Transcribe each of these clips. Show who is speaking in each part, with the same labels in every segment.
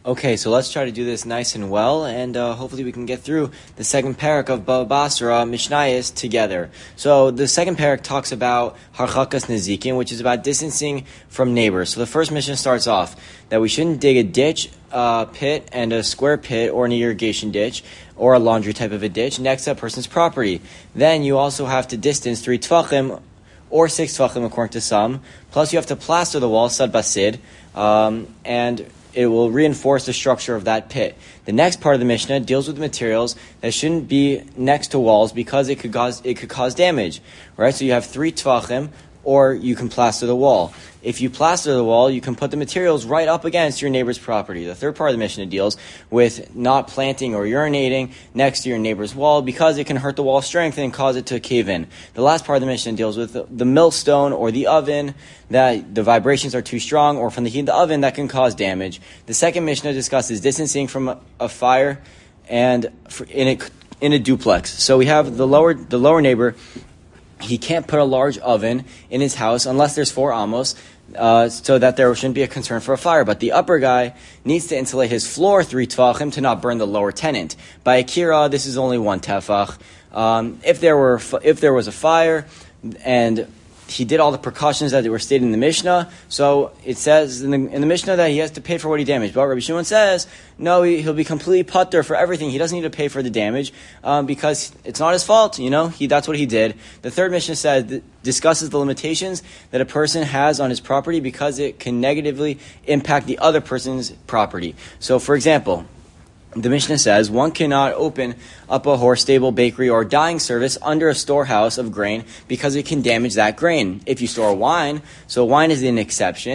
Speaker 1: Okay, so let's try to do this nice and well, and hopefully we can get through the second parak of Baba Basra Mishnayos together. So the second parak talks about Harchakas Nezikin, which is about distancing from neighbors. So the first Mishnah starts off that we shouldn't dig a ditch, pit, and a square pit, or an irrigation ditch, or a laundry type of a ditch next to a person's property. Then you also have to distance 3 tvachim, or 6 tvachim according to some. Plus you have to plaster the wall, sad basid, and it will reinforce the structure of that pit. The next part of the Mishnah deals with materials that shouldn't be next to walls because it could cause damage. Right? So you have 3 tvachim, or you can plaster the wall. If you plaster the wall, you can put the materials right up against your neighbor's property. The third part of the Mishnah deals with not planting or urinating next to your neighbor's wall because it can hurt the wall's strength and cause it to cave in. The last part of the Mishnah deals with the millstone or the oven, that the vibrations are too strong, or from the heat of the oven that can cause damage. The second Mishnah discusses distancing from a fire and in a duplex. So we have the lower neighbor. He can't put a large oven in his house unless there's 4 amos, so that there shouldn't be a concern for a fire. But the upper guy needs to insulate his floor 3 tvachim to not burn the lower tenant. By Akira, this is only 1 tefach. If there was a fire and he did all the precautions that were stated in the Mishnah, so it says in the Mishnah that he has to pay for what he damaged. But Rabbi Shimon says, no, he'll be completely putter for everything. He doesn't need to pay for the damage because it's not his fault. That's what he did. The third Mishnah discusses the limitations that a person has on his property because it can negatively impact the other person's property. So, for example, the Mishnah says one cannot open up a horse stable, bakery, or dyeing service under a storehouse of grain because it can damage that grain. If you store wine, so wine is an exception,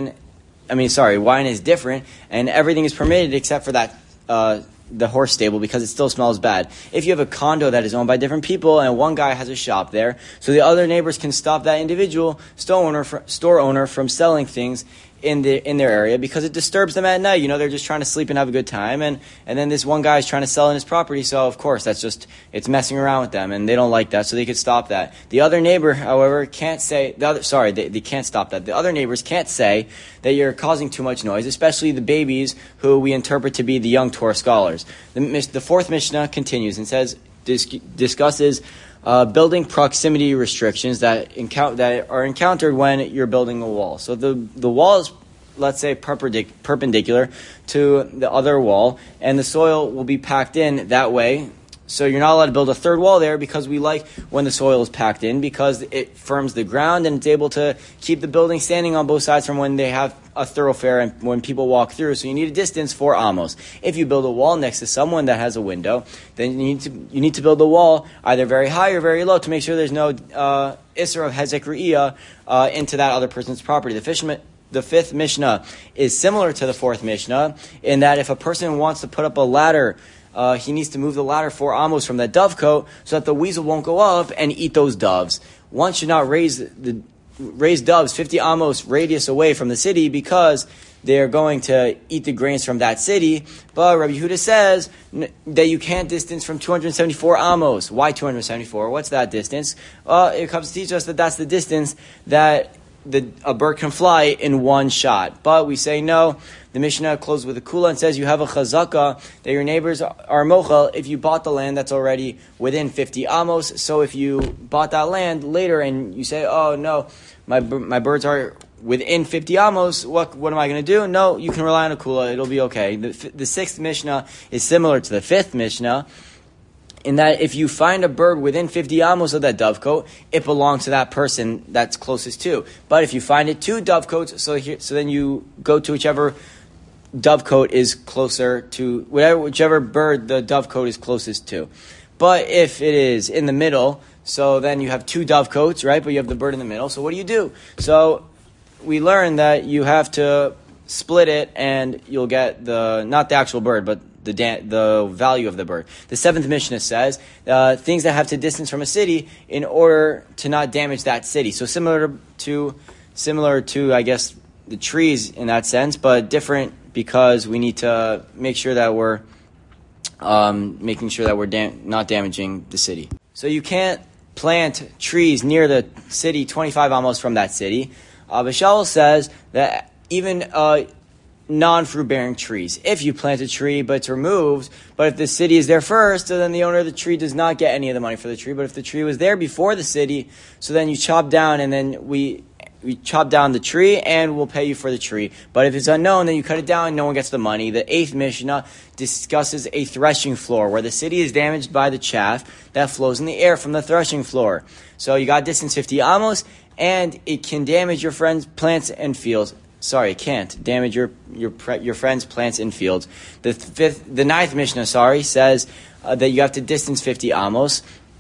Speaker 1: wine is different, and everything is permitted except for that the horse stable because it still smells bad. If you have a condo that is owned by different people and one guy has a shop there, so the other neighbors can stop that individual store owner from selling things in their area because it disturbs them at night. They're just trying to sleep and have a good time, and then this one guy is trying to sell in his property, so of course it's messing around with them, and they don't like that, so they could stop that. The other neighbor, however, can't say they can't stop that. The other neighbors can't say that you're causing too much noise, especially the babies who we interpret to be the young Torah scholars. The fourth Mishnah continues and says discusses building proximity restrictions that are encountered when you're building a wall. So the wall is, let's say, perpendicular to the other wall, and the soil will be packed in that way. So you're not allowed to build a third wall there because we like when the soil is packed in because it firms the ground and it's able to keep the building standing on both sides from when they have a thoroughfare and when people walk through. So you need a distance 4 amos. If you build a wall next to someone that has a window, then you need to build the wall either very high or very low to make sure there's no isser of hezek re'iyah into that other person's property. The fifth Mishnah is similar to the fourth Mishnah in that if a person wants to put up a ladder, he needs to move the ladder 4 amos from that dovecote so that the weasel won't go up and eat those doves. One should not raise doves 50 amos radius away from the city because they're going to eat the grains from that city. But Rabbi Yehuda says that you can't distance from 274 amos. Why 274? What's that distance? It comes to teach us that that's the distance that a bird can fly in one shot. But we say no. The Mishnah closes with a kula and says you have a chazaka that your neighbors are mochel if you bought the land that's already within 50 amos. So if you bought that land later and you say, oh no, my birds are within 50 amos, what am I going to do? No, you can rely on a kula. It'll be okay. The sixth Mishnah is similar to the fifth Mishnah in that if you find a bird within 50 amos of that dovecote, it belongs to that person that's closest to. But if you find it 2 dovecotes, so then you go to whichever dovecote is closer to, whichever bird the dovecote is closest to. But if it is in the middle, so then you have 2 dovecotes, right? But you have the bird in the middle. So what do you do? So we learn that you have to split it, and you'll get not the actual bird, but the value of the bird. The seventh Mishnah says things that have to distance from a city in order to not damage that city. So similar to I guess the trees in that sense, but different because we need to make sure that we're making sure that we're not damaging the city. So you can't plant trees near the city 25 amos from that city. Bishal says that even non-fruit-bearing trees. If you plant a tree, but it's removed, but if the city is there first, so then the owner of the tree does not get any of the money for the tree. But if the tree was there before the city, so then you chop down, and then we chop down the tree, and we'll pay you for the tree. But if it's unknown, then you cut it down, and no one gets the money. The 8th Mishnah discusses a threshing floor, where the city is damaged by the chaff that flows in the air from the threshing floor. So you got distance 50 amos, and it can damage your friend's plants and fields. Sorry, it can't damage your friend's plants and fields. The 9th Mishnah, says that you have to distance 50 amos,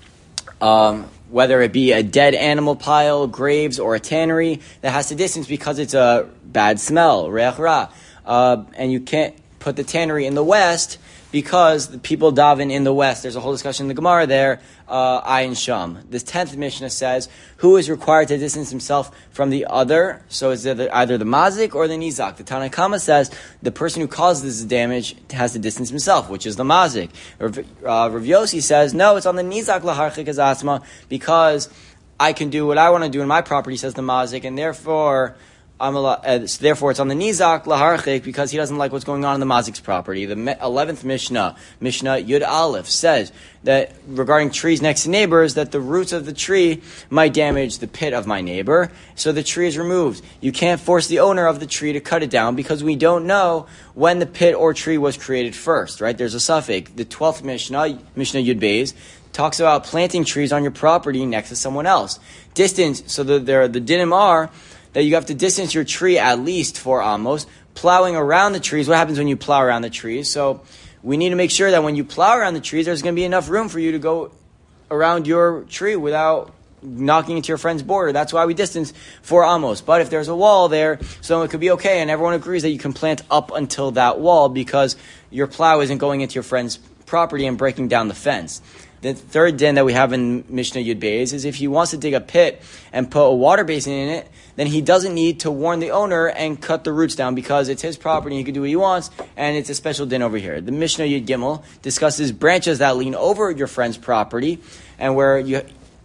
Speaker 1: whether it be a dead animal pile, graves, or a tannery that has to distance because it's a bad smell, reach ra. And you can't put the tannery in the west because the people daven in the west. There's a whole discussion in the Gemara there, Ayin Sham. This 10th Mishnah says, who is required to distance himself from the other? So it's either the mazik or the nizak. The Tanna Kama says the person who causes the damage has to distance himself, which is the mazik. Rav Yossi says, no, it's on the nizak laharchik as asma, because I can do what I want to do in my property, says the mazik, and therefore therefore it's on the nizak laharchik because he doesn't like what's going on in the mazik's property. The 11th Mishnah Yud Aleph, says that regarding trees next to neighbors, that the roots of the tree might damage the pit of my neighbor, so the tree is removed. You can't force the owner of the tree to cut it down because we don't know when the pit or tree was created first, right? There's a suffix. The 12th Mishnah Yud Beis, talks about planting trees on your property next to someone else. Distance, so the dinim are that you have to distance your tree at least 4 amos. Plowing around the trees, what happens when you plow around the trees? So we need to make sure that when you plow around the trees, there's going to be enough room for you to go around your tree without knocking into your friend's border. That's why we distance 4 amos. But if there's a wall there, so it could be okay, and everyone agrees that you can plant up until that wall because your plow isn't going into your friend's property and breaking down the fence. The third din that we have in Mishnah Yud Beis is if he wants to dig a pit and put a water basin in it, then he doesn't need to warn the owner and cut the roots down because it's his property, he can do what he wants, and it's a special din over here. The Mishnah Yud Gimel discusses branches that lean over your friend's property, and where you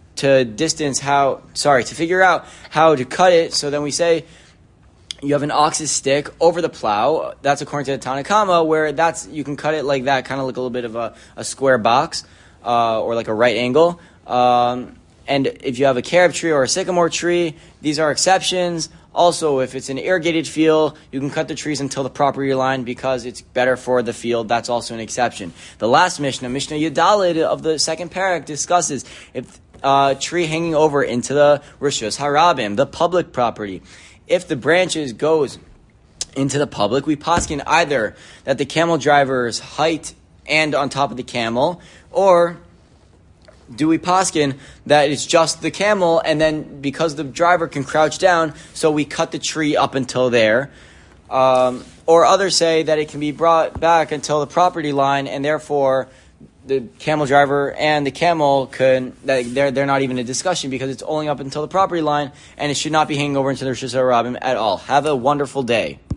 Speaker 1: to figure out how to cut it. So then we say you have an ox's stick over the plow. That's according to the Tanna Kama, where you can cut it like that, kind of like a little bit of a square box. Or like a right angle. And if you have a carob tree or a sycamore tree, these are exceptions. Also, if it's an irrigated field, you can cut the trees until the property line because it's better for the field. That's also an exception. The last Mishnah Yud Daled of the second parak, discusses if a tree hanging over into the Rishus Harabim, the public property. If the branches goes into the public, we paskin either that the camel driver's height and on top of the camel, or do we paskin that it's just the camel, and then because the driver can crouch down, so we cut the tree up until there? Or others say that it can be brought back until the property line, and therefore the camel driver and the camel they're not even a discussion because it's only up until the property line, and it should not be hanging over into the Rishus Harabim at all. Have a wonderful day.